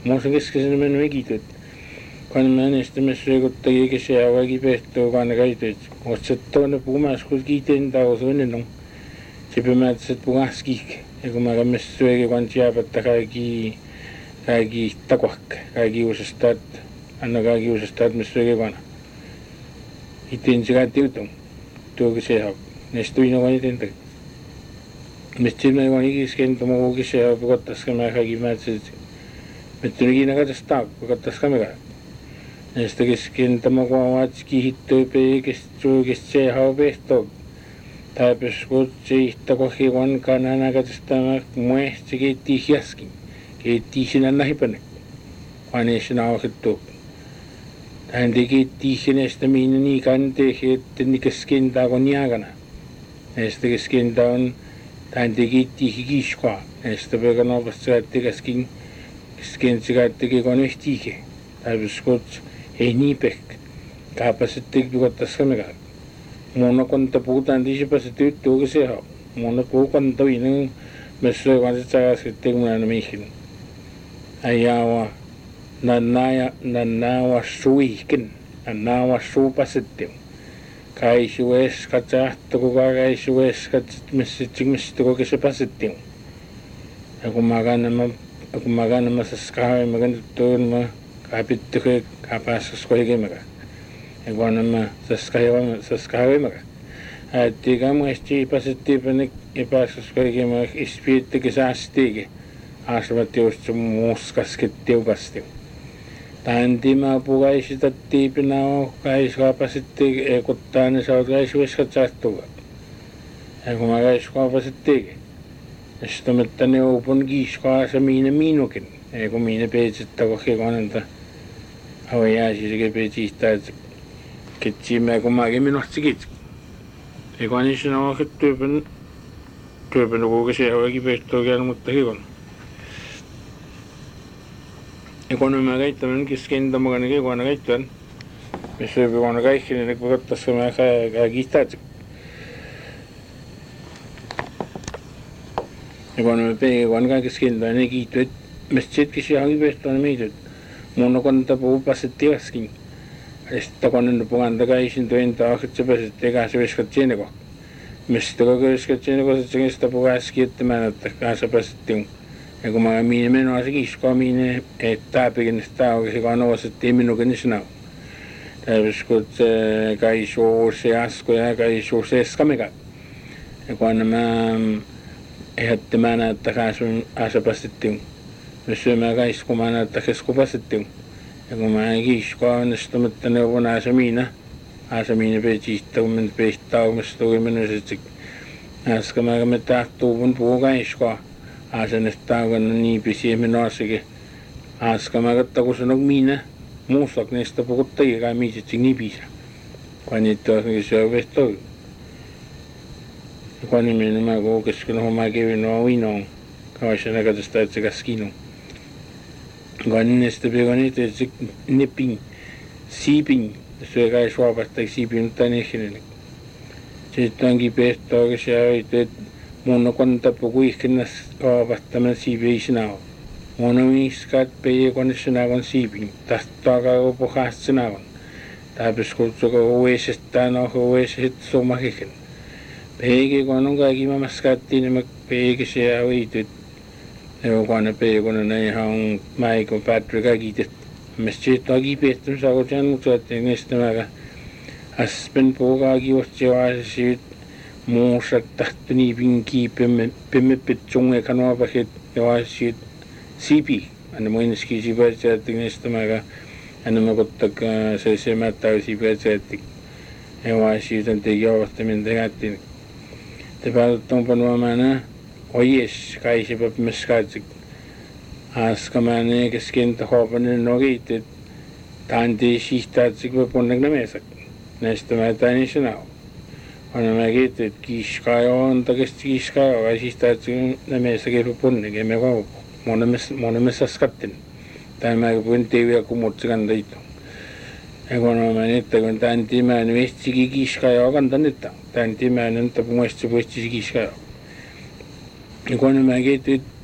Muussa keskeisen mennä mekityt. Kan mä näistä myös reikuttakin kesää vaikin pehtoa kanna käytöt. Otsattavana puhumaan kun kiiteen tausuinen on. Se pimäätset puhas kiik. Ja kun mä myös syökin kanssa jääpättä kaikki takuakka. Kaikki uusestaat. Anna kaikki uusestaat myös syökin kanna. Itteen se kaikki tiutung. Tuo kesää. Näistä viina kanna itteen. Mistä mä vaan ikiskentä muu kesää pukottaska mä kaikki määtset. Mutta ikinä katsotaan, pukottaska mä kaikki. Näistä keskentä mä kuvaatski hittoja peikistä se haupehtoa. Täpös kutseihta kohi vankaan aina katsotaan muehti keittii hiaskin. Keittii sinä nahipanek. Vaneessa nauhettu. Tähän keittii sinästä minä niin kanteeksi, että niin keskentä on jääkana. Näistä keskentä on tähän keittii hikiskoa. Näistä pöikän opasta käytti keskentä käytti kun yhtiike. Täpös kutse. Ei niin pekk. Kaapasettiin tukottas kamekaan. Muuna konta puhutaan tiisipässä tyyttyuukin se hau. Muuna puhu konta viinun myös kanssa saakasketti kun aina mihin. Ajaa nannaa suihkin. Nannaa suupasettiin. Kaisu ees katsahto kuka kaisu ees katsahto kuka se pasettiin. Ja kun mä kannamma saskahain mä kannattuun Kapittuke kapasas koikemaga. Ja kun nämä saskahavimaga. Äittiikä muistii pasittiipäni epäsas koikemaga ispiittikin säästiikin. Asvat just muskasket tiukasti. Tantima pukaisitattiipinä on kaiskaapasittiikin. Ekuttaa ne saat kaisuiskat saattuvat. Ja kun mä kaiskaapasittiikin. Ja sitten että ne upon kiiskaasa minukin. Ei kun minä peitsettä kohi kannalta. Haujaisi sekä peitsistä, että ketsimme kun mäkin minusta kitsi. Ei kun niissä on ohjat työpän kuka se oikein peittoa käydä, mutta hyvän. Ja kun mä käyttämään keskentä mukana keikuana käyttämään. Me syöpä kuana kaikki, niin kun katsotaan mä kiistäät. Ja kun mä peikki kuana kaikki keskentä, niin kiittävät. Mistä sitkin se hankin pehtoon mietit. Mun on kanta puhuu pasetti äsken. Ja sitten kun puhutaan takaisin toin taakse, se pasetti kanssa viskat siinä kohta. Mistä koko viskat siinä kohta, se sitä puhuu äsken, että mä näyttää kanssa pasetti. Ja kun mä minä menoa se kiskoa, minä ei taapikin sitä oikein, kun nousettiin minukin niin sanoo. Täytyisi kun kaisuu se asko ja kaisuu se eskamika. Ja kun mä ehdotti mä näyttää kanssa pasetti. Me syömään kaikki, kun mä näyttää keskupasittiin. Ja kun mä en kiiskoa onnistumatta neuvon asamiina peitsistä, kun mä peittää aumista tuli mennäisesti. Äsken mä tahtuu mun puhuu kaikkoa. Asenesta on niin pisiä menoasikin. Äsken mä katsoin, kun sanon minä. Muusta niistä puhuttiin kai miititsin niin pisä. Kun niitä on se on vehtoi. Ja kun nimeni mä kun kesken hommaa kevin on uinoon. Kauan näköistä, että se käskinu. Kun niistä pekon niitä, että se nepin, siipin, se ei kai suopasta siipin, mutta ei ehkinen. Sitten onkin pehtoa, kun se on, mun on kontapu kuihkinnassa kaavattamaan siipi ei sinä ole. Mun on iskat peikon sinä on siipin, tahtoa kauan pohasta sinä on. Täppäs kutsuko uudestaan on uudestaan somakikin. Peikki kun on kaikki mammas kattiin, niin mä peikki siellä uitut. Jokainen peikona ihan mäikon päättyy kaikki. Mistä sitten on kipeätty, saa kun sen mutta että niistä mä aspen puhukaa kivosti vaasisivat. Muussa tahto niin pinkiä pemme petsunga kanoapaket ja vaasisivat sipi. Anna muinnoskin sipäitsä, että niistä mä anna mä kottakaa se mättäy sipäitsä, että ja vaasisivat on teki avastaminen tekättiin. Te päätät on panuamana. Ojes, kai se peab meskaatsi. Askamane keskentä hoopanen nogit, et tanti sihtaatsi peab onnegna meesak. Näistä mä tääni sanau. Anna mä kiitti, et kiiskajo on takesti kiiskajo, kai sihtaatsi meesak ei peab onnegi, emme kaupu. Mone messas kattin. Tää mä puhuin teivä kumutsi kandaitu. Ja kun mä nyt, kun tanti mä en vestiki kiiskajo kantan nyt. Tanti mä en anta puhuesti puhuesti kiiskajo. Ja kun mä kiitti,